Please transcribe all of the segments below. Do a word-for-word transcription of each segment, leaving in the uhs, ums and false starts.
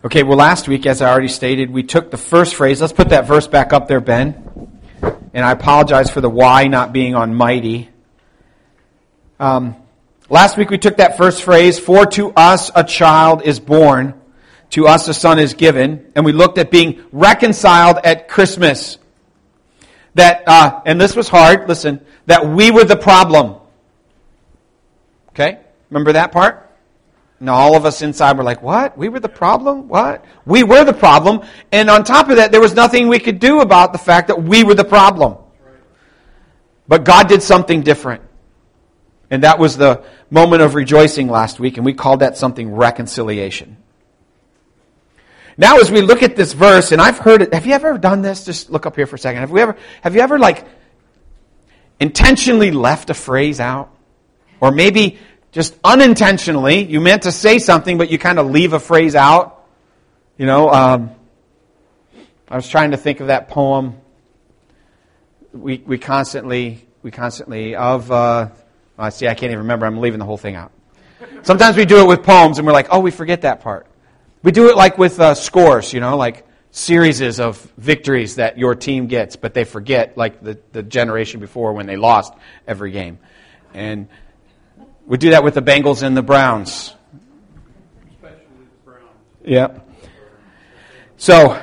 Okay, well, last week, as I already stated, we took the first phrase. Let's put that verse back up there, Ben. And I apologize for the Y not being on mighty. Um, last week we took that first phrase, for to us a child is born, to us a son is given. And we looked at being reconciled at Christmas. That, uh, and this was hard, listen, that we were the problem. Okay? Remember that part? Now all of us inside were like, what? We were the problem? What? We were the problem. And on top of that, there was nothing we could do about the fact that we were the problem. But God did something different. And that was the moment of rejoicing last week, and we called that something reconciliation. Now as we look at this verse, and I've heard it, have you ever done this? Just look up here for a second. Have we ever, have you ever like intentionally left a phrase out? Or maybe just unintentionally, you meant to say something, but you kind of leave a phrase out. You know, um, I was trying to think of that poem. We we constantly we constantly of. Uh, I see. I can't even remember. I'm leaving the whole thing out. Sometimes we do it with poems, and we're like, oh, we forget that part. We do it like with uh, scores. You know, like series of victories that your team gets, but they forget, like the the generation before when they lost every game, and we do that with the Bengals and the Browns. Especially the Browns. Yeah. So,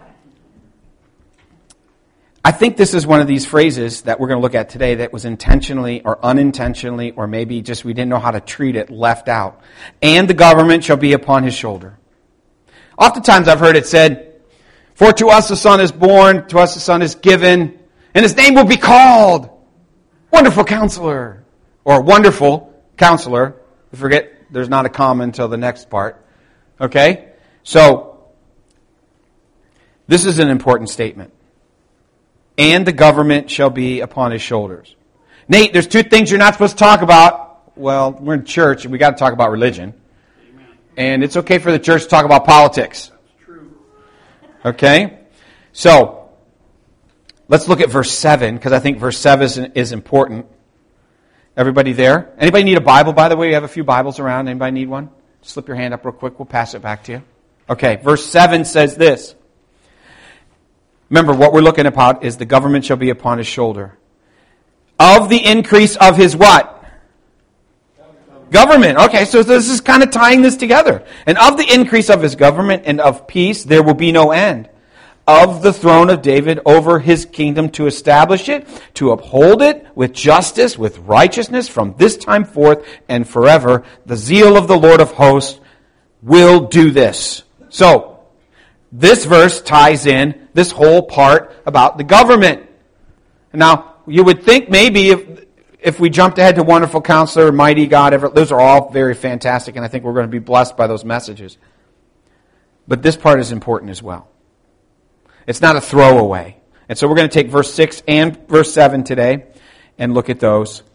I think this is one of these phrases that we're going to look at today that was intentionally or unintentionally, or maybe just we didn't know how to treat it, left out. And the government shall be upon his shoulder. Oftentimes I've heard it said, for to us a son is born, to us a son is given, and his name will be called Wonderful Counselor, or Wonderful Counselor. Forget, there's not a comma until the next part. Okay? So, this is an important statement. And the government shall be upon his shoulders. Nate, there's two things you're not supposed to talk about. Well, we're in church and we got to talk about religion. Amen. And it's okay for the church to talk about politics. That's true. Okay? So, let's look at verse seven, because I think verse seven is, is important. Everybody there? Anybody need a Bible, by the way? We have a few Bibles around. Anybody need one? Slip your hand up real quick. We'll pass it back to you. Okay, verse seven says this. Remember, what we're looking about is the government shall be upon his shoulder. Of the increase of his what? Government. Okay, so this is kind of tying this together. And of the increase of his government and of peace, there will be no end. Of the throne of David over his kingdom, to establish it, to uphold it with justice, with righteousness from this time forth and forever. The zeal of the Lord of hosts will do this. So, this verse ties in this whole part about the government. Now, you would think maybe if if we jumped ahead to Wonderful Counselor, Mighty God, ever, those are all very fantastic, and I think we're going to be blessed by those messages. But this part is important as well. It's not a throwaway. And so we're going to take verse six and verse seven today and look at those.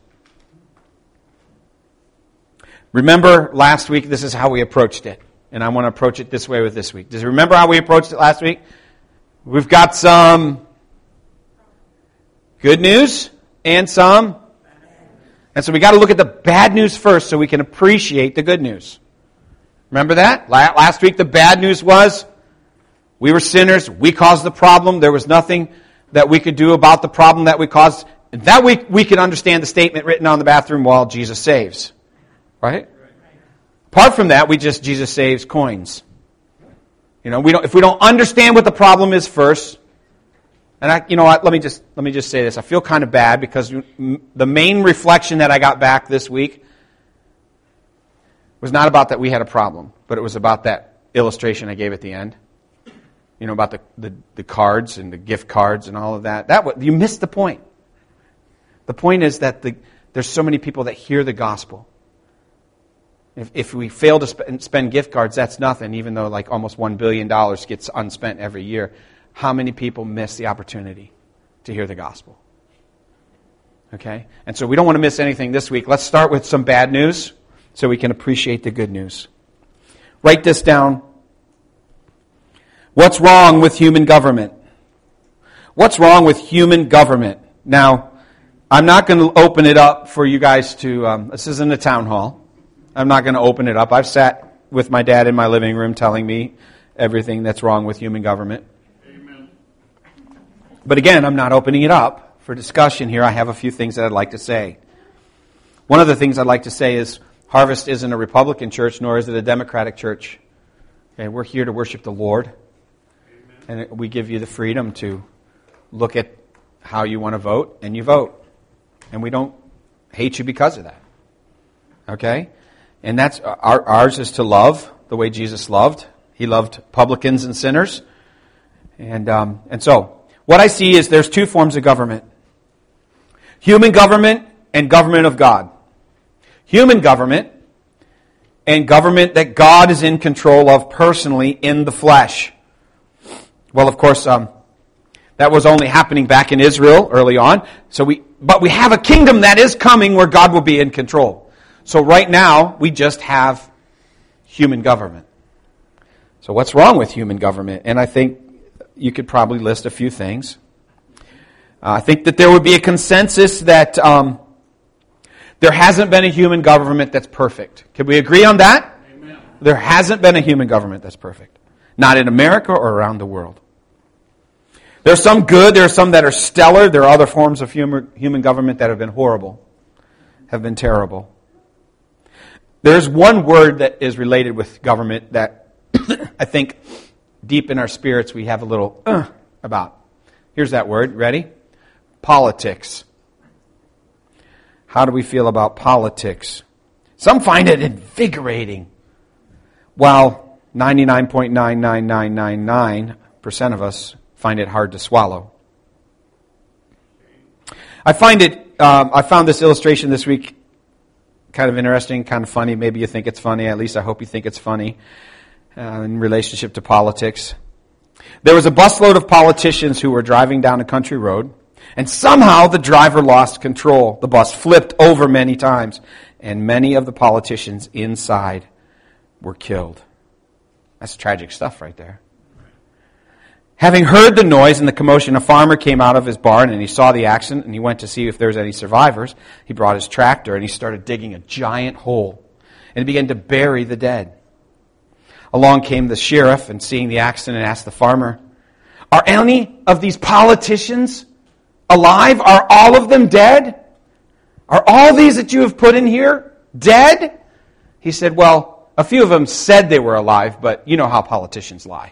Remember last week, this is how we approached it. And I want to approach it this way with this week. Does you remember how we approached it last week? We've got some good news and some. And so we got to look at the bad news first so we can appreciate the good news. Remember that? Last week the bad news was we were sinners. We caused the problem. There was nothing that we could do about the problem that we caused. And that week we could understand the statement written on the bathroom wall, Jesus saves. Right? Apart from that, we just, Jesus saves coins. You know, we don't, if we don't understand what the problem is first, and I, you know what, let me just, let me just say this. I feel kind of bad because the main reflection that I got back this week was not about that we had a problem, but it was about that illustration I gave at the end. You know, about the, the, the cards and the gift cards and all of that. That you missed the point. The point is that the, there's so many people that hear the gospel. If, if we fail to sp- spend gift cards, that's nothing, even though like almost one billion dollars gets unspent every year. How many people miss the opportunity to hear the gospel? Okay? And so we don't want to miss anything this week. Let's start with some bad news so we can appreciate the good news. Write this down. What's wrong with human government? What's wrong with human government? Now, I'm not going to open it up for you guys to, um, this isn't a town hall. I'm not going to open it up. I've sat with my dad in my living room telling me everything that's wrong with human government. Amen. But again, I'm not opening it up for discussion here. I have a few things that I'd like to say. One of the things I'd like to say is Harvest isn't a Republican church, nor is it a Democratic church. Okay, we're here to worship the Lord. Amen. And we give you the freedom to look at how you want to vote, and you vote. And we don't hate you because of that. Okay? And that's our, ours is to love the way Jesus loved. He loved publicans and sinners. And um, and so, what I see is there's two forms of government. Human government and government of God. Human government and government that God is in control of personally in the flesh. Well, of course, um, that was only happening back in Israel early on. So we, but we have a kingdom that is coming where God will be in control. So right now, we just have human government. So what's wrong with human government? And I think you could probably list a few things. Uh, I think that there would be a consensus that um, there hasn't been a human government that's perfect. Can we agree on that? Amen. There hasn't been a human government that's perfect. Not in America or around the world. There's some good, there are some that are stellar, there are other forms of human, human government that have been horrible, have been terrible. There's one word that is related with government that I think deep in our spirits we have a little uh, about. Here's that word. Ready? Politics. How do we feel about politics? Some find it invigorating, while ninety-nine point nine nine nine nine nine percent of us find it hard to swallow. I find it. Um, I found this illustration this week kind of interesting, kind of funny. Maybe you think it's funny. At least I hope you think it's funny uh, in relationship to politics. There was a busload of politicians who were driving down a country road, and somehow the driver lost control. The bus flipped over many times, and many of the politicians inside were killed. That's tragic stuff right there. Having heard the noise and the commotion, a farmer came out of his barn and he saw the accident and he went to see if there was any survivors. He brought his tractor and he started digging a giant hole and he began to bury the dead. Along came the sheriff and seeing the accident asked the farmer, "Are any of these politicians alive? Are all of them dead? Are all these that you have put in here dead?" He said, "Well, a few of them said they were alive, but you know how politicians lie."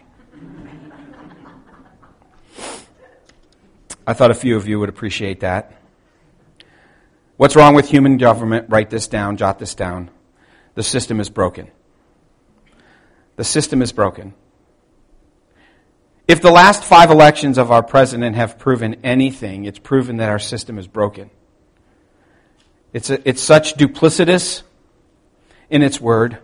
I thought a few of you would appreciate that. What's wrong with human government? Write this down, jot this down. The system is broken. The system is broken. If the last five elections of our president have proven anything, it's proven that our system is broken. It's a, it's such duplicitous in its word.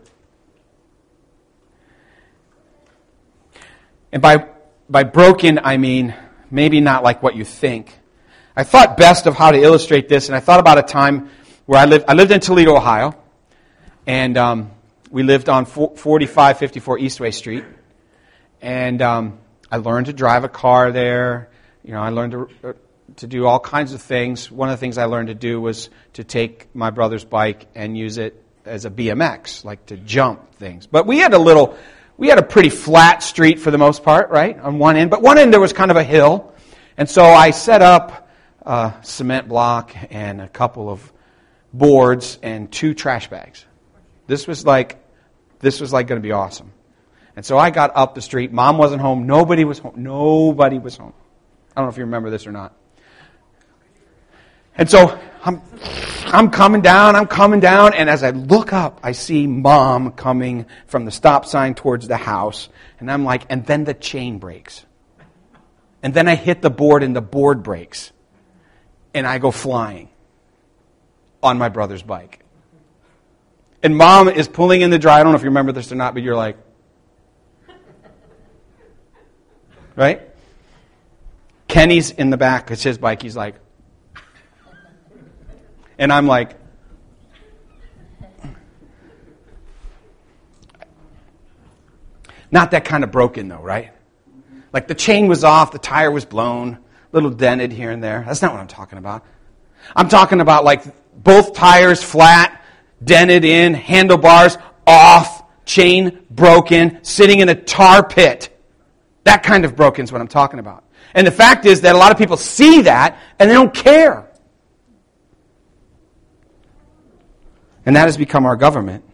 And by by broken, I mean maybe not like what you think. I thought best of how to illustrate this, and I thought about a time where I lived. I lived in Toledo, Ohio, and um, we lived on forty-five fifty-four Eastway Street. And um, I learned to drive a car there. You know, I learned to uh, to do all kinds of things. One of the things I learned to do was to take my brother's bike and use it as a B M X, like to jump things. But we had a little. We had a pretty flat street for the most part, right, on one end. But one end there was kind of a hill. And so I set up a cement block and a couple of boards and two trash bags. This was like, this was like going to be awesome. And so I got up the street. Mom wasn't home. Nobody was home. Nobody was home. I don't know if you remember this or not. And so I'm, I'm coming down, I'm coming down, and as I look up, I see Mom coming from the stop sign towards the house. And I'm like, and then the chain breaks. And then I hit the board and the board breaks. And I go flying on my brother's bike. And Mom is pulling in the drive. I don't know if you remember this or not, but you're like, right? Kenny's in the back. It's his bike. He's like, and I'm like, not that kind of broken though, right? Like the chain was off, the tire was blown, a little dented here and there. That's not what I'm talking about. I'm talking about like both tires flat, dented in, handlebars off, chain broken, sitting in a tar pit. That kind of broken is what I'm talking about. And the fact is that a lot of people see that and they don't care. And that has become our government.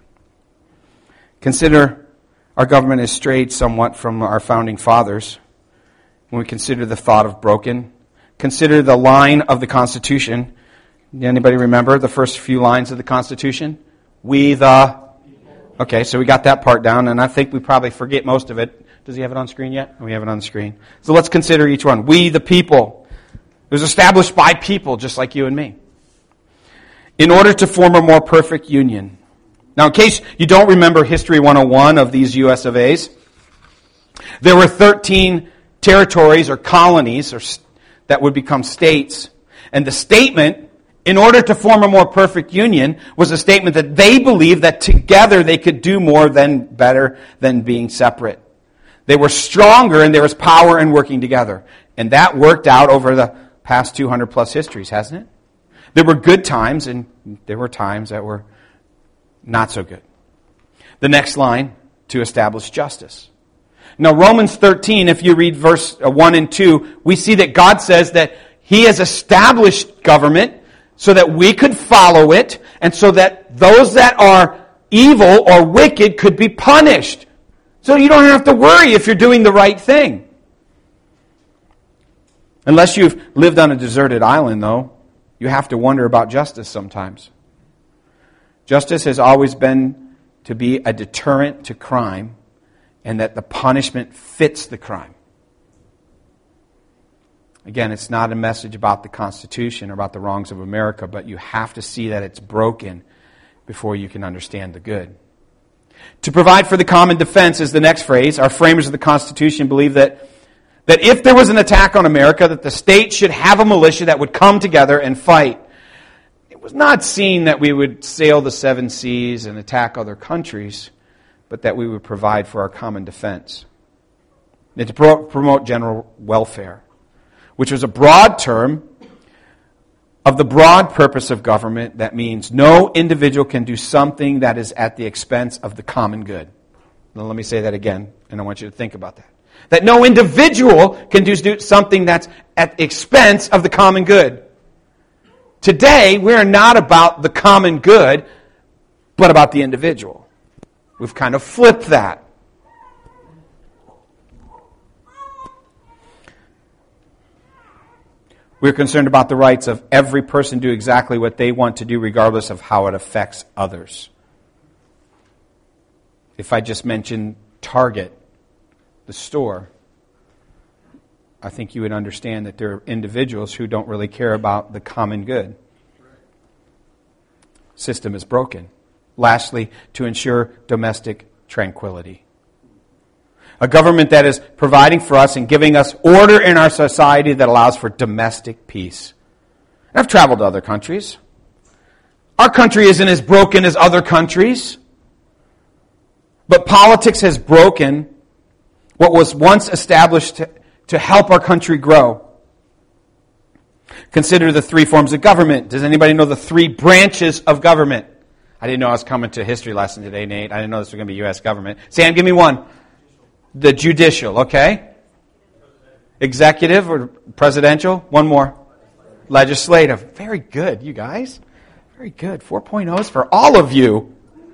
Consider our government has strayed somewhat from our founding fathers when we consider the thought of broken. Consider the line of the Constitution. Anybody remember the first few lines of the Constitution? We the... Okay, so we got that part down, and I think we probably forget most of it. Does he have it on screen yet? We have it on the screen. So let's consider each one. We the people. It was established by people just like you and me, in order to form a more perfect union. Now, in case you don't remember History one oh one of these U S of A's, there were thirteen territories or colonies or that would become states. And the statement, in order to form a more perfect union, was a statement that they believed that together they could do more than better than being separate. They were stronger and there was power in working together. And that worked out over the past two hundred plus histories, hasn't it? There were good times and there were times that were not so good. The next line, to establish justice. Now, Romans thirteen, if you read verse one and two, we see that God says that He has established government so that we could follow it and so that those that are evil or wicked could be punished. So you don't have to worry if you're doing the right thing. Unless you've lived on a deserted island, though, you have to wonder about justice sometimes. Justice has always been to be a deterrent to crime, and that the punishment fits the crime. Again, it's not a message about the Constitution or about the wrongs of America, but you have to see that it's broken before you can understand the good. To provide for the common defense is the next phrase. Our framers of the Constitution believe that, that if there was an attack on America, that the state should have a militia that would come together and fight. It was not seen that we would sail the seven seas and attack other countries, but that we would provide for our common defense. And to pro- promote general welfare, which was a broad term of the broad purpose of government that means no individual can do something that is at the expense of the common good. Now let me say that again, and I want you to think about that. That no individual can do something that's at the expense of the common good. Today, we are not about the common good, but about the individual. We've kind of flipped that. We're concerned about the rights of every person to do exactly what they want to do, regardless of how it affects others. If I just mention Target, the store, I think you would understand that there are individuals who don't really care about the common good. System is broken. Lastly, to ensure domestic tranquility. A government that is providing for us and giving us order in our society that allows for domestic peace. I've traveled to other countries. Our country isn't as broken as other countries. But politics has broken what was once established to, to help our country grow. Consider the three forms of government. Does anybody know the three branches of government? I didn't know I was coming to a history lesson today, Nate. I didn't know this was going to be U S government. Sam, give me one. The judicial, okay? Executive or presidential? One more. Legislative. Very good, you guys. Very good. four point ohs for all of you.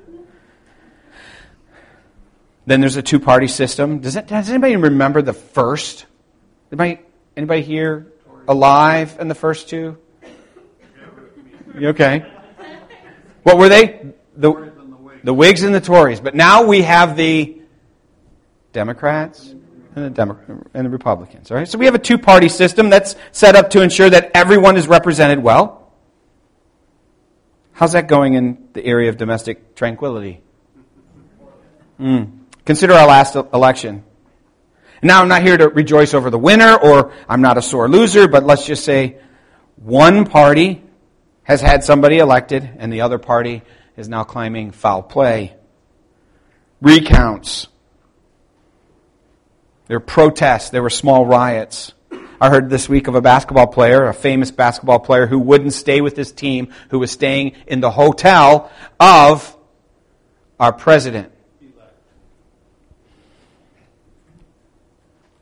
Then there's a two-party system. Does, it, does anybody remember the first? Anybody, anybody here alive in the first two? You okay? What were they? The, the Whigs and the Tories. But now we have the Democrats and the, Demo- and the Republicans. All right? So we have a two-party system that's set up to ensure that everyone is represented well. How's that going in the area of domestic tranquility? Mm. Consider our last election. Now, I'm not here to rejoice over the winner, or I'm not a sore loser, but let's just say one party has had somebody elected, and the other party is now claiming foul play. Recounts. There were protests. There were small riots. I heard this week of a basketball player, a famous basketball player, who wouldn't stay with his team, who was staying in the hotel of our president.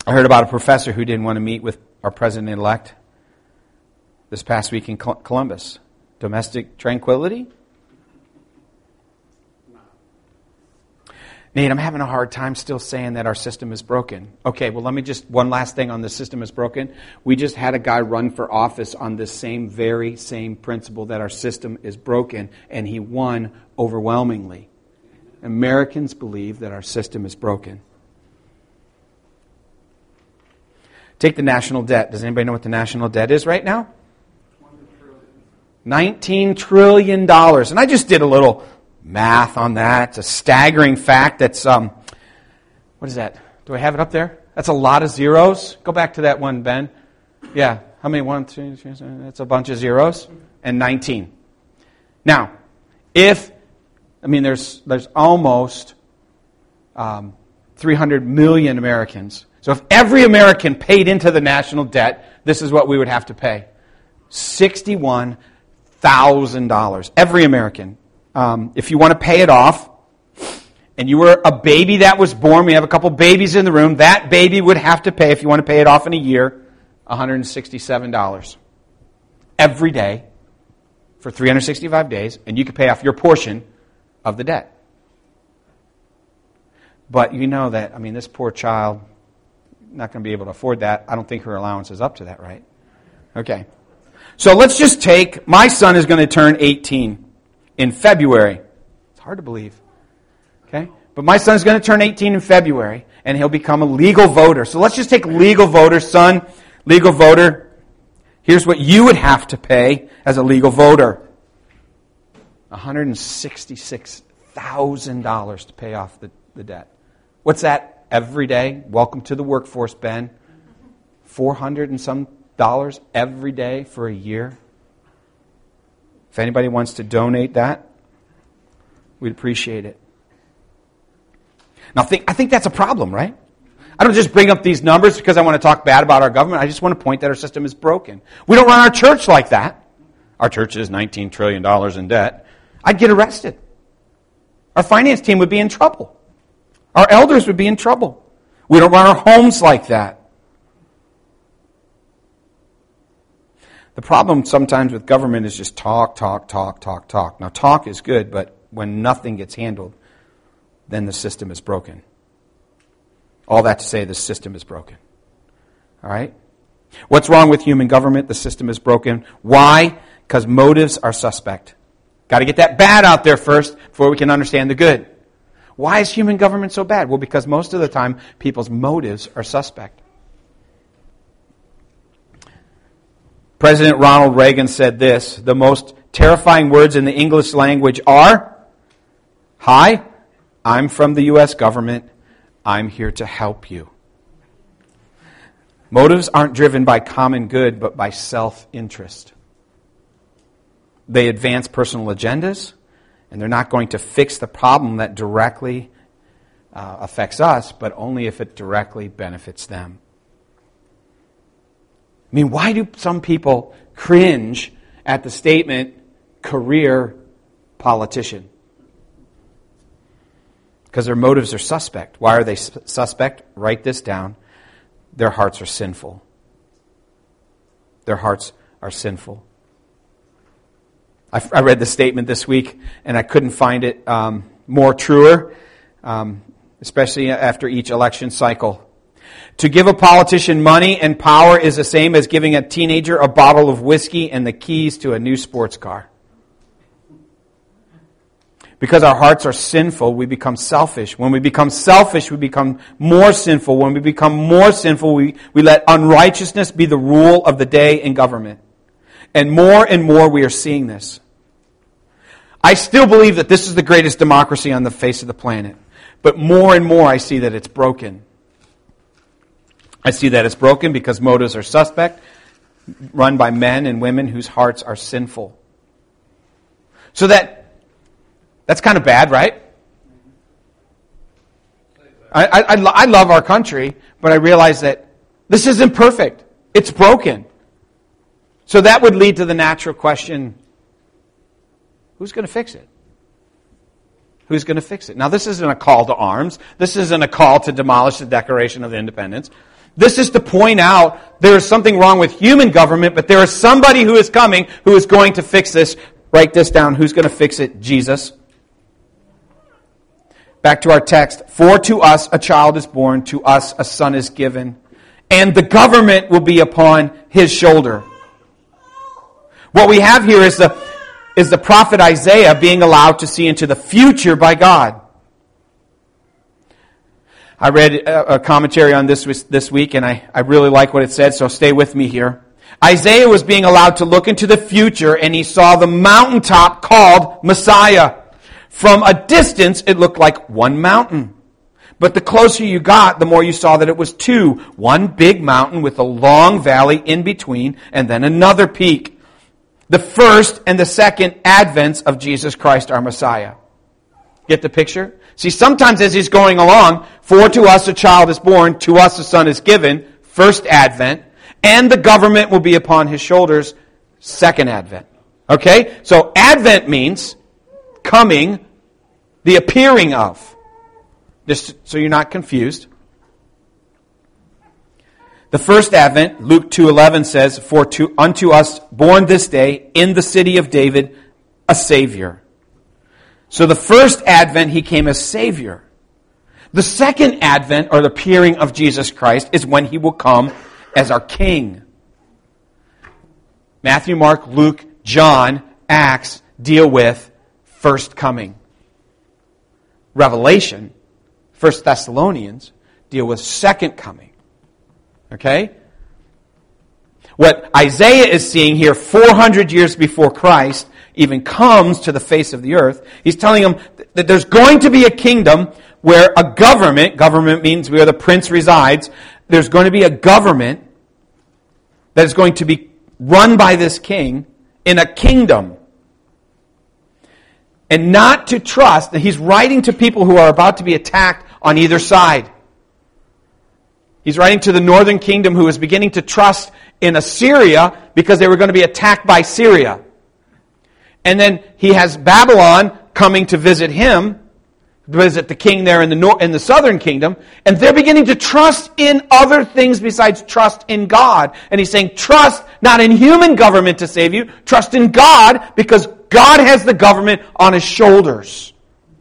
I heard about a professor who didn't want to meet with our president-elect this past week in Columbus. Domestic tranquility? Nate, I'm having a hard time still saying that our system is broken. Okay, well, let me just, one last thing on the system is broken. We just had a guy run for office on this same, very same principle that our system is broken, and he won overwhelmingly. Americans believe that our system is broken. Take the national debt. Does anybody know what the national debt is right now? nineteen trillion dollars. And I just did a little math on that. It's a staggering fact. That's, um, what is that? Do I have it up there? That's a lot of zeros. Go back to that one, Ben. Yeah. How many? One, two, three, seven. That's a bunch of zeros. And nineteen. Now, if, I mean, there's there's almost um, three hundred million Americans. So if every American paid into the national debt, this is what we would have to pay. sixty-one thousand dollars. Every American. Um, if you want to pay it off, and you were a baby that was born, we have a couple babies in the room, that baby would have to pay, if you want to pay it off in a year, one hundred sixty-seven dollars. Every day for three hundred sixty-five days, and you could pay off your portion of the debt. But you know that, I mean, this poor child, not going to be able to afford that. I don't think her allowance is up to that, right? Okay. So let's just take, my son is going to turn eighteen in February. It's hard to believe. Okay? But my son's going to turn eighteen in February, and he'll become a legal voter. So let's just take legal voter, son, legal voter. Here's what you would have to pay as a legal voter. one hundred sixty-six thousand dollars to pay off the, the debt. What's that every day? Welcome to the workforce, Ben. four hundred and some dollars every day for a year. If anybody wants to donate that, we'd appreciate it. Now, think, I think that's a problem, right? I don't just bring up these numbers because I want to talk bad about our government. I just want to point that our system is broken. We don't run our church like that. Our church is nineteen trillion dollars in debt. I'd get arrested. Our finance team would be in trouble. Our elders would be in trouble. We don't run our homes like that. The problem sometimes with government is just talk, talk, talk, talk, talk. Now, talk is good, but when nothing gets handled, then the system is broken. All that to say, the system is broken. All right? What's wrong with human government? The system is broken. Why? Because motives are suspect. Got to get that bad out there first before we can understand the good. Why is human government so bad? Well, because most of the time, people's motives are suspect. President Ronald Reagan said this: the most terrifying words in the English language are, "Hi, I'm from the U S government. I'm here to help you." Motives aren't driven by common good, but by self-interest. They advance personal agendas, and they're not going to fix the problem that directly uh, affects us, but only if it directly benefits them. I mean, why do some people cringe at the statement, career politician? Because their motives are suspect. Why are they suspect? Write this down. Their hearts are sinful. Their hearts are sinful. I, I read the statement this week, and I couldn't find it um, more truer, um, especially after each election cycle. To give a politician money and power is the same as giving a teenager a bottle of whiskey and the keys to a new sports car. Because our hearts are sinful, we become selfish. When we become selfish, we become more sinful. When we become more sinful, we, we let unrighteousness be the rule of the day in government. And more and more we are seeing this. I still believe that this is the greatest democracy on the face of the planet. But more and more I see that it's broken. I see that it's broken because motives are suspect, run by men and women whose hearts are sinful. So that, that's kind of bad, right? I, I, I love our country, but I realize that this isn't perfect. It's broken. So that would lead to the natural question, who's going to fix it? Who's going to fix it? Now, this isn't a call to arms. This isn't a call to demolish the Declaration of Independence. This is to point out there is something wrong with human government, but there is somebody who is coming who is going to fix this. Write this down. Who's going to fix it? Jesus. Back to our text. For to us a child is born, to us a son is given, and the government will be upon his shoulder. What we have here is the, is the prophet Isaiah being allowed to see into the future by God. I read a commentary on this this week, and I, I really like what it said, so stay with me here. Isaiah was being allowed to look into the future, and he saw the mountaintop called Messiah. From a distance, it looked like one mountain. But the closer you got, the more you saw that it was two. One big mountain with a long valley in between, and then another peak. The first and the second advents of Jesus Christ, our Messiah. Get the picture? See, sometimes as he's going along, for to us a child is born, to us a son is given, first advent, and the government will be upon his shoulders, second advent. Okay? So advent means coming, the appearing of. Just so you're not confused. The first advent, Luke two eleven says, For to unto us born this day in the city of David a Savior. So the first advent, he came as Savior. The second advent, or the appearing of Jesus Christ, is when he will come as our King. Matthew, Mark, Luke, John, Acts deal with first coming. Revelation, First Thessalonians, deal with second coming. Okay? What Isaiah is seeing here four hundred years before Christ even comes to the face of the earth, he's telling them that there's going to be a kingdom where a government, government means where the prince resides, there's going to be a government that is going to be run by this king in a kingdom. And not to trust, that he's writing to people who are about to be attacked on either side. He's writing to the northern kingdom who is beginning to trust in Assyria because they were going to be attacked by Syria. And then he has Babylon coming to visit him, visit the king there in the nor- in the southern kingdom, and they're beginning to trust in other things besides trust in God. And he's saying, trust not in human government to save you, trust in God, because God has the government on his shoulders.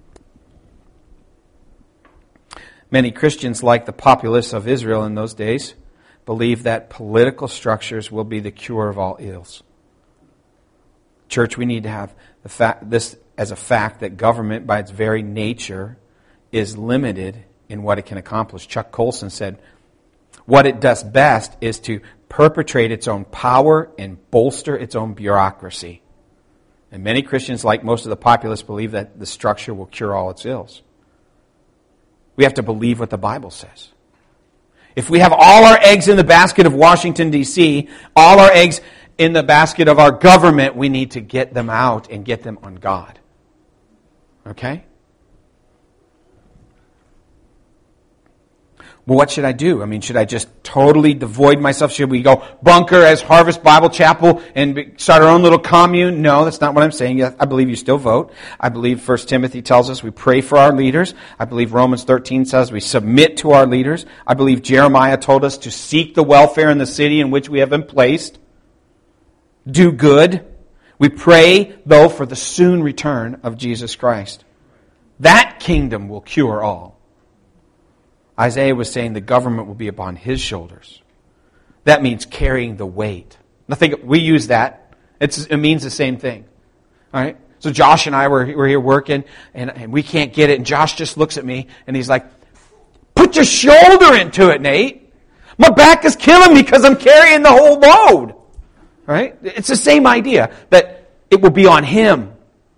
Many Christians, like the populace of Israel in those days, believe that political structures will be the cure of all ills. Church, we need to have the fact, this as a fact that government, by its very nature, is limited in what it can accomplish. Chuck Colson said, what it does best is to perpetrate its own power and bolster its own bureaucracy. And many Christians, like most of the populace, believe that the structure will cure all its ills. We have to believe what the Bible says. If we have all our eggs in the basket of Washington, D C, all our eggs in the basket of our government, we need to get them out and get them on God. Okay? Well, what should I do? I mean, should I just totally devoid myself? Should we go bunker as Harvest Bible Chapel and start our own little commune? No, that's not what I'm saying. I believe you still vote. I believe First Timothy tells us we pray for our leaders. I believe Romans thirteen says we submit to our leaders. I believe Jeremiah told us to seek the welfare in the city in which we have been placed. Do good. We pray, though, for the soon return of Jesus Christ. That kingdom will cure all. Isaiah was saying the government will be upon his shoulders. That means carrying the weight. Nothing. We use that. It's, it means the same thing. All right? So Josh and I were, were here working, and, and we can't get it. And Josh just looks at me, and he's like, put your shoulder into it, Nate. My back is killing me because I'm carrying the whole load. Right? It's the same idea, that it will be on him.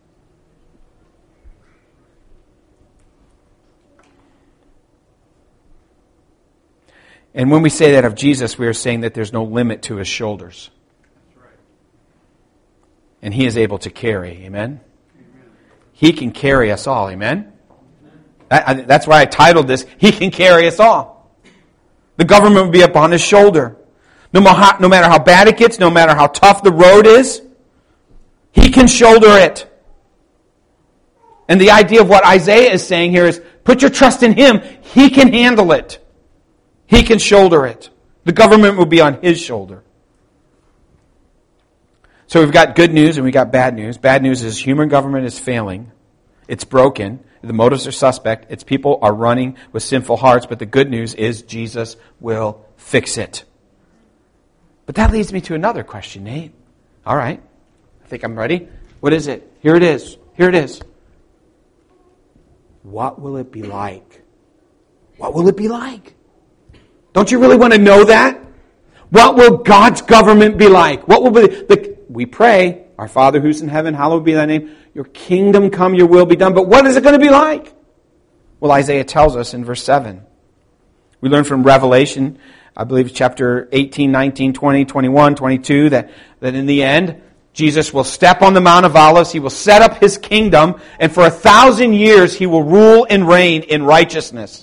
And when we say that of Jesus, we are saying that there's no limit to his shoulders. That's right. And he is able to carry. Amen? Amen. He can carry us all. Amen? Amen. That's why I titled this, He Can Carry Us All. The government will be upon his shoulder. No matter how bad it gets, no matter how tough the road is, he can shoulder it. And the idea of what Isaiah is saying here is, put your trust in him. He can handle it. He can shoulder it. The government will be on His shoulder. So we've got good news and we've got bad news. Bad news is human government is failing. It's broken. The motives are suspect. Its people are running with sinful hearts. But the good news is Jesus will fix it. But that leads me to another question, Nate. All right. I think I'm ready. What is it? Here it is. Here it is. What will it be like? What will it be like? Don't you really want to know that? What will God's government be like? What will be the, we pray, our Father who's in heaven, hallowed be thy name. Your kingdom come, your will be done. But what is it going to be like? Well, Isaiah tells us in verse seven. We learn from Revelation, I believe chapter eighteen, nineteen, twenty, twenty-one, twenty-two, that, that in the end, Jesus will step on the Mount of Olives, He will set up His kingdom, and for a thousand years He will rule and reign in righteousness.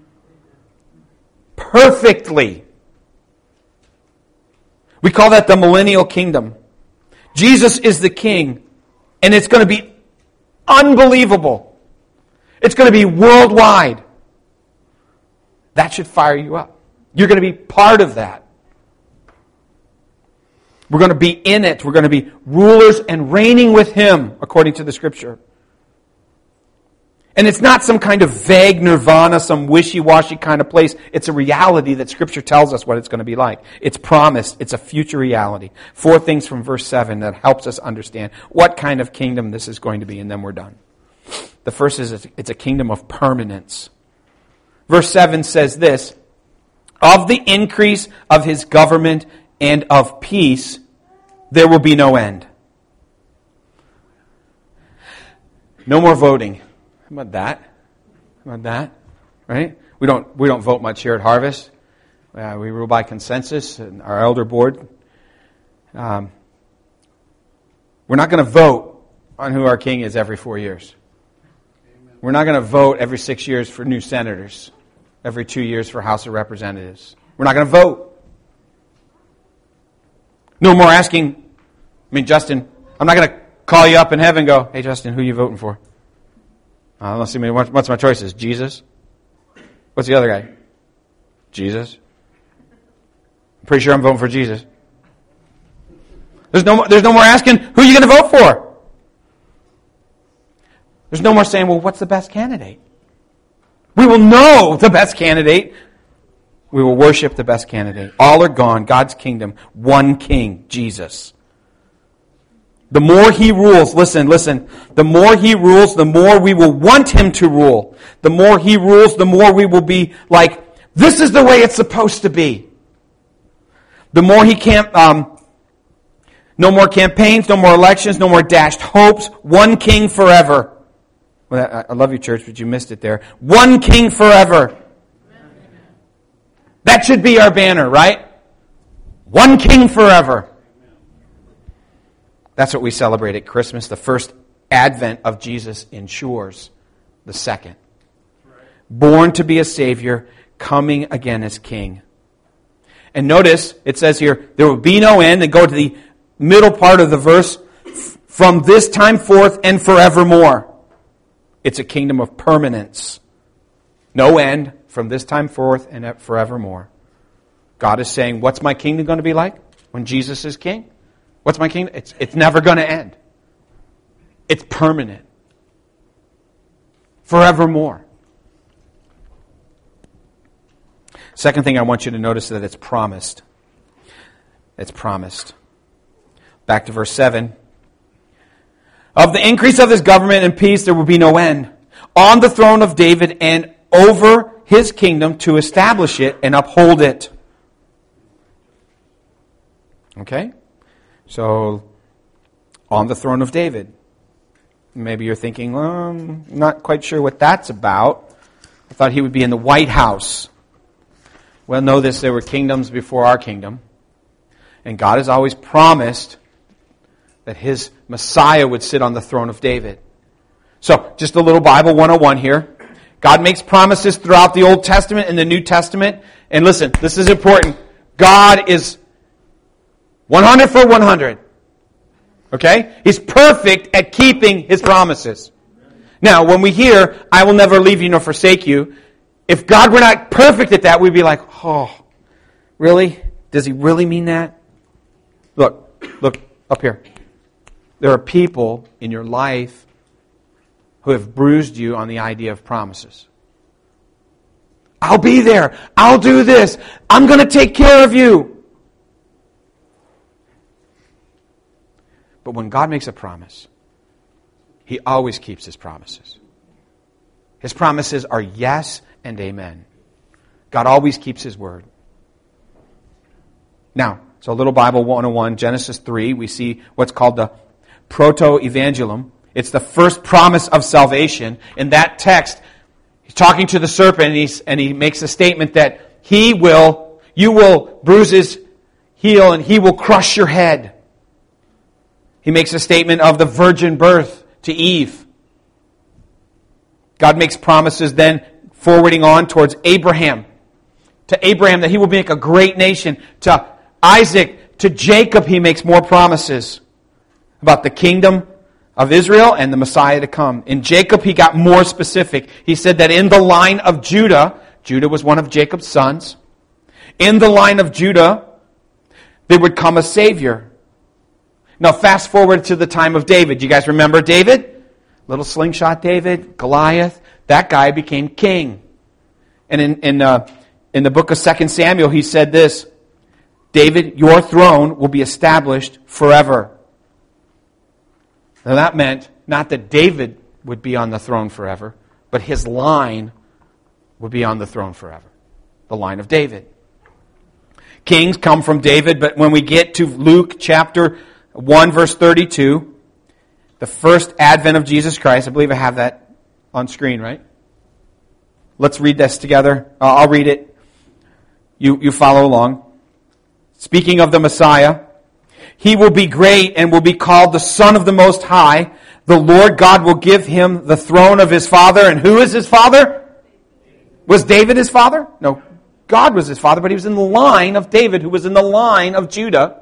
Perfectly. We call that the millennial kingdom. Jesus is the king, and it's going to be unbelievable. It's going to be worldwide. That should fire you up. You're going to be part of that. We're going to be in it. We're going to be rulers and reigning with Him, according to the Scripture. And it's not some kind of vague nirvana, some wishy-washy kind of place. It's a reality that Scripture tells us what it's going to be like. It's promised. It's a future reality. Four things from verse seven that helps us understand what kind of kingdom this is going to be, and then we're done. The first is it's a kingdom of permanence. Verse seven says this, of the increase of His government and of peace, there will be no end. No more voting. How about that? How about that? Right? We don't we don't vote much here at Harvest. Uh, we rule by consensus, and our elder board. Um, we're not going to vote on who our king is every four years. Amen. We're not going to vote every six years for new senators, every two years for House of Representatives. We're not going to vote. No more asking, I mean, Justin, I'm not going to call you up in heaven and go, hey, Justin, who are you voting for? Uh, let's see, what's my choices? Jesus? What's the other guy? Jesus? I'm pretty sure I'm voting for Jesus. There's no more, there's no more asking, who are you going to vote for? There's no more saying, well, what's the best candidate? We will know the best candidate. We will worship the best candidate. All are gone. God's kingdom. One king, Jesus. The more He rules, listen, listen, the more He rules, the more we will want Him to rule. The more He rules, the more we will be like, this is the way it's supposed to be. The more He can't, um, no more campaigns, no more elections, no more dashed hopes. One king forever. Well, I love you, church, but you missed it there. One king forever. That should be our banner, right? One king forever. That's what we celebrate at Christmas. The first advent of Jesus ensures the second. Born to be a Savior, coming again as King. And notice, it says here, there will be no end. And go to the middle part of the verse. From this time forth and forevermore. It's a kingdom of permanence. No end. From this time forth and forevermore. God is saying, what's my kingdom going to be like when Jesus is King? What's my kingdom? It's, it's never going to end. It's permanent. Forevermore. Second thing I want you to notice is that it's promised. It's promised. Back to verse seven. Of the increase of His government and peace there will be no end. On the throne of David and over His kingdom to establish it and uphold it. Okay? So, on the throne of David. Maybe you're thinking, well, I'm not quite sure what that's about. I thought He would be in the White House. Well, know this, there were kingdoms before our kingdom. And God has always promised that His Messiah would sit on the throne of David. So, just a little Bible one oh one here. God makes promises throughout the Old Testament and the New Testament. And listen, this is important. God is one hundred for one hundred. Okay? He's perfect at keeping His promises. Now, when we hear, I will never leave you nor forsake you, If God were not perfect at that, we'd be like, oh, really? Does he really mean that? Look, look up here. There are people in your life who have bruised you on the idea of promises. I'll be there. I'll do this. I'm going to take care of you. But when God makes a promise, He always keeps His promises. His promises are yes and amen. God always keeps His word. Now, so a little Bible one oh one, Genesis three, we see what's called the proto-evangelium. It's the first promise of salvation. In that text, he's talking to the serpent, and, he's, and he makes a statement that he will, you will bruise his heel, and he will crush your head. He makes a statement of the virgin birth to Eve. God makes promises then forwarding on towards Abraham. To Abraham that he will make a great nation. To Isaac, to Jacob he makes more promises about the kingdom of Israel and the Messiah to come. In Jacob he got more specific. He said that in the line of Judah, Judah was one of Jacob's sons, in the line of Judah there would come a Savior. Now fast forward to the time of David. You guys remember David? Little slingshot David, Goliath. That guy became king. And in in, uh, in the book of Second Samuel, he said this, David, your throne will be established forever. Now that meant not that David would be on the throne forever, but his line would be on the throne forever. The line of David. Kings come from David, but when we get to Luke chapter one, verse thirty-two, the first advent of Jesus Christ. I believe I have that on screen, right? Let's read this together. Uh, I'll read it. You, you follow along. Speaking of the Messiah, He will be great and will be called the Son of the Most High. The Lord God will give Him the throne of His father. And who is His father? Was David His father? No. God was His father, but He was in the line of David, who was in the line of Judah.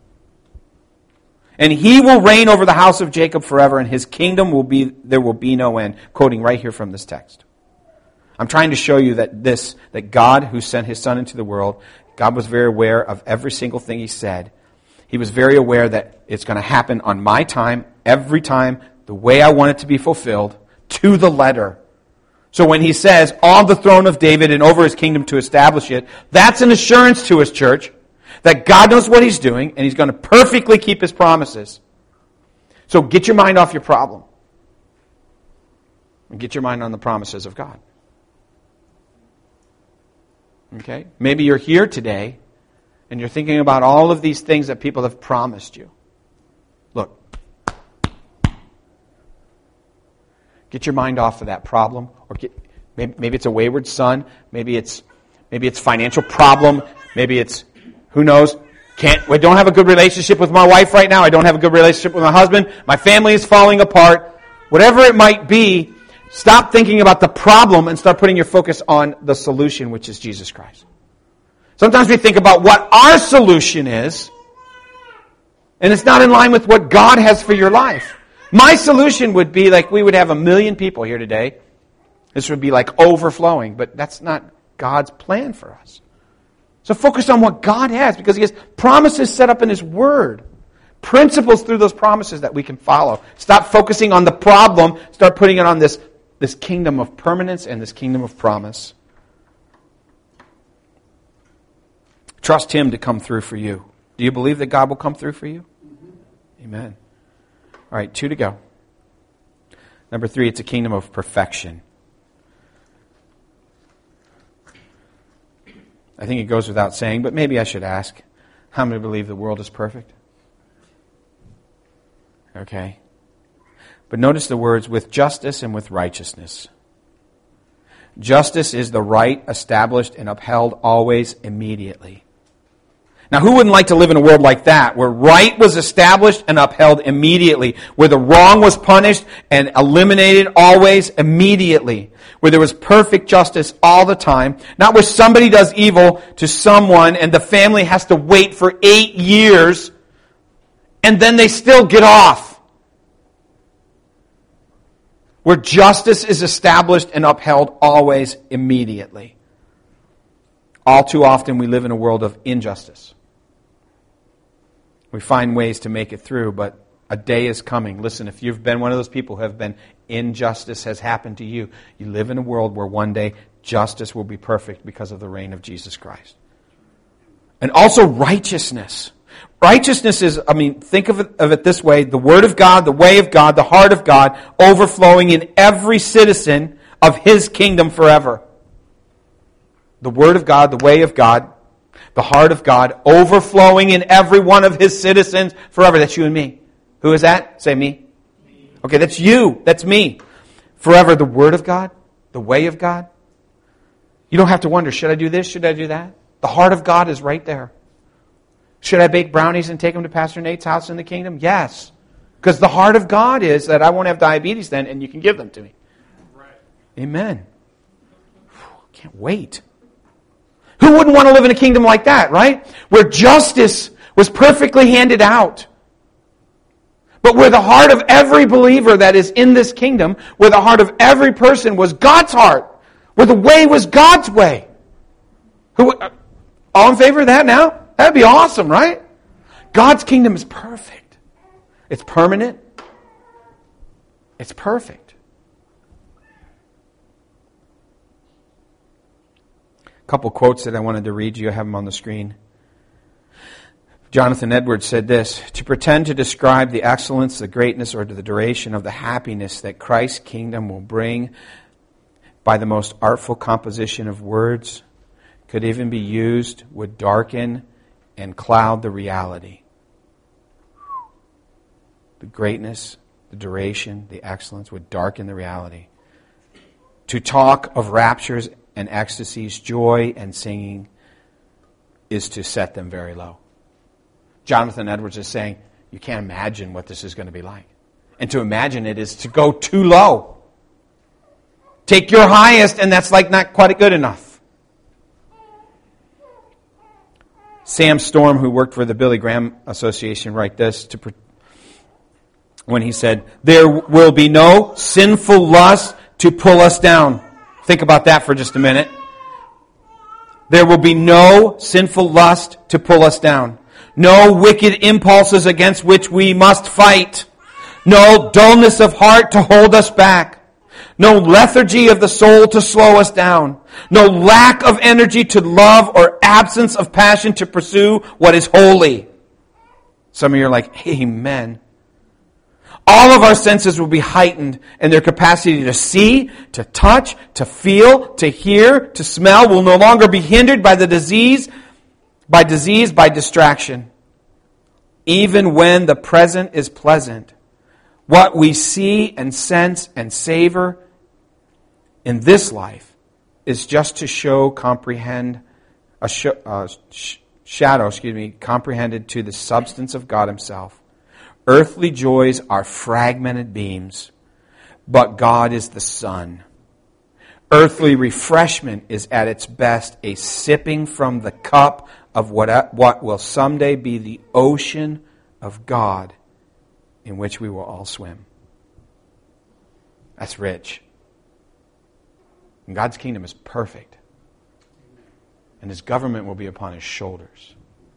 And He will reign over the house of Jacob forever, and His kingdom will be, there will be no end. Quoting right here from this text. I'm trying to show you that this, that God who sent His Son into the world, God was very aware of every single thing He said. He was very aware that it's going to happen on my time, every time, the way I want it to be fulfilled, to the letter. So when He says, on the throne of David and over His kingdom to establish it, that's an assurance to His church that God knows what He's doing, and He's going to perfectly keep His promises. So get your mind off your problem. And get your mind on the promises of God. Okay? Maybe you're here today, and you're thinking about all of these things that people have promised you. Look. Get your mind off of that problem. Or get, maybe, maybe it's a wayward son. Maybe it's maybe it's financial problem. Maybe it's who knows? Can't, I don't have a good relationship with my wife right now. I don't have a good relationship with my husband. My family is falling apart. Whatever it might be, stop thinking about the problem and start putting your focus on the solution, which is Jesus Christ. Sometimes we think about what our solution is, and it's not in line with what God has for your life. My solution would be like we would have a million people here today. This would be like overflowing, but that's not God's plan for us. So focus on what God has, because He has promises set up in His Word. Principles through those promises that we can follow. Stop focusing on the problem. Start putting it on this, this kingdom of permanence and this kingdom of promise. Trust Him to come through for you. Do you believe that God will come through for you? Mm-hmm. Amen. All right, two to go. Number three, it's a kingdom of perfection. I think it goes without saying, but maybe I should ask, how many believe the world is perfect? Okay. But notice the words, with justice and with righteousness. Justice is the right established and upheld always, immediately. Now, who wouldn't like to live in a world like that, where right was established and upheld immediately, where the wrong was punished and eliminated always, immediately, where there was perfect justice all the time, not where somebody does evil to someone and the family has to wait for eight years and then they still get off. where justice is established and upheld always immediately. All too often we live in a world of injustice. We find ways to make it through, but a day is coming. Listen, if you've been one of those people who have been injustice has happened to you, you live in a world where one day justice will be perfect because of the reign of Jesus Christ. And also righteousness. Righteousness is, I mean, think of it, of it this way, the Word of God, the way of God, the heart of God, overflowing in every citizen of His kingdom forever. The Word of God, the way of God, the heart of God, overflowing in every one of His citizens forever. That's you and me. Who is that? Say me. Okay, that's you. That's me. Forever, the Word of God, the way of God. You don't have to wonder, should I do this? Should I do that? The heart of God is right there. Should I bake brownies and take them to Pastor Nate's house in the kingdom? Yes. Because the heart of God is that I won't have diabetes then, and you can give them to me. Right. Amen. Can't wait. Who wouldn't want to live in a kingdom like that, right? Where justice was perfectly handed out. But where the heart of every believer that is in this kingdom, where the heart of every person was God's heart, where the way was God's way. Who, all in favor of that now? That'd be awesome, right? God's kingdom is perfect. It's permanent. It's perfect. A couple quotes that I wanted to read you. I have them on the screen. Jonathan Edwards said this: to pretend to describe the excellence, the greatness, or the duration of the happiness that Christ's kingdom will bring by the most artful composition of words could even be used would darken and cloud the reality. The greatness, the duration, the excellence would darken the reality. To talk of raptures and ecstasies, joy and singing is to set them very low. Jonathan Edwards is saying, you can't imagine what this is going to be like. And to imagine it is to go too low. Take your highest, and that's like not quite good enough. Sam Storm, who worked for the Billy Graham Association, wrote this to, when he said, there will be no sinful lust to pull us down. Think about that for just a minute. There will be no sinful lust to pull us down. No wicked impulses against which we must fight. No dullness of heart to hold us back. No lethargy of the soul to slow us down. No lack of energy to love or absence of passion to pursue what is holy. Some of you are like, amen. All of our senses will be heightened, and their capacity to see, to touch, to feel, to hear, to smell will no longer be hindered by the disease, by disease, by distraction. Even when the present is pleasant, what we see and sense and savor in this life is just to show, comprehend, a sh- uh, sh- shadow, excuse me, comprehended to the substance of God Himself. Earthly joys are fragmented beams, but God is the sun. Earthly refreshment is at its best a sipping from the cup of what, what will someday be the ocean of God in which we will all swim. That's rich. And God's kingdom is perfect. And His government will be upon His shoulders.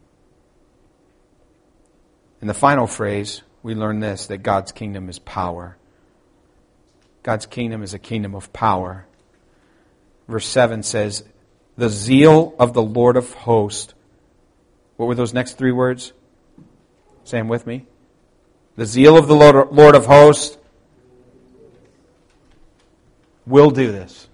In the final phrase, we learn this, that God's kingdom is power. God's kingdom is a kingdom of power. Verse seven says, the zeal of the Lord of hosts. What were those next three words? Say them with me. The zeal of the Lord of hosts will do this.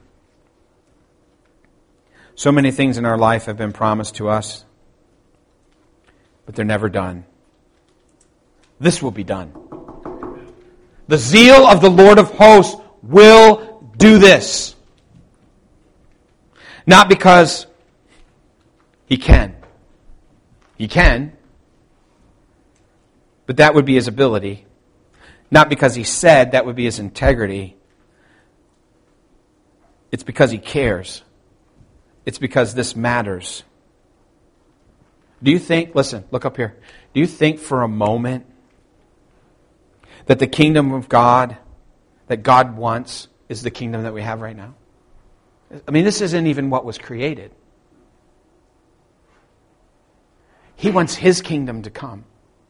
So many things in our life have been promised to us, but they're never done. This will be done. The zeal of the Lord of hosts will do this. Not because He can. He can. But that would be His ability. Not because He said, that would be His integrity. It's because He cares. It's because this matters. Do you think, listen, look up here. Do you think for a moment that the kingdom of God, that God wants is the kingdom that we have right now? I mean, this isn't even what was created. He wants His kingdom to come.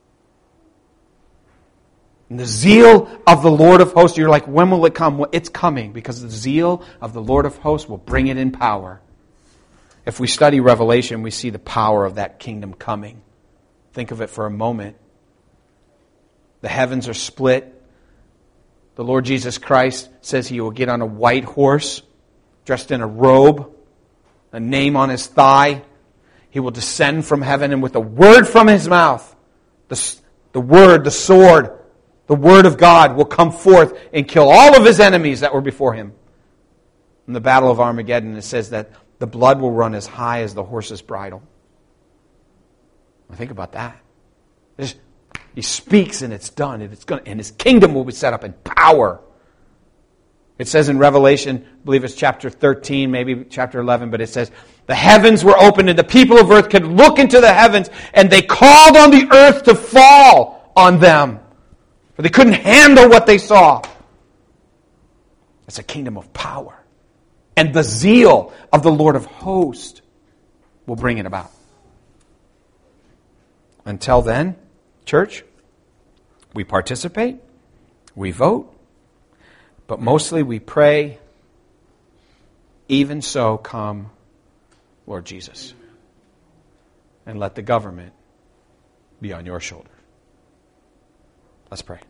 And the zeal of the Lord of hosts, you're like, when will it come? Well, it's coming, because the zeal of the Lord of hosts will bring it in power. If we study Revelation, we see the power of that kingdom coming. Think of it for a moment. The heavens are split. The Lord Jesus Christ says He will get on a white horse, dressed in a robe, a name on His thigh. He will descend from heaven, and with a word from His mouth, the, the word, the sword, the word of God will come forth and kill all of His enemies that were before Him. In the battle of Armageddon, it says that the blood will run as high as the horse's bridle. Well, think about that. There's, He speaks and it's done, and it's going, and His kingdom will be set up in power. It says in Revelation, I believe it's chapter thirteen, maybe chapter eleven, but it says, the heavens were opened and the people of earth could look into the heavens, and they called on the earth to fall on them. For they couldn't handle what they saw. It's a kingdom of power. And the zeal of the Lord of hosts will bring it about. Until then, church, we participate, we vote, but mostly we pray, even so come, Lord Jesus. And let the government be on your shoulder. Let's pray.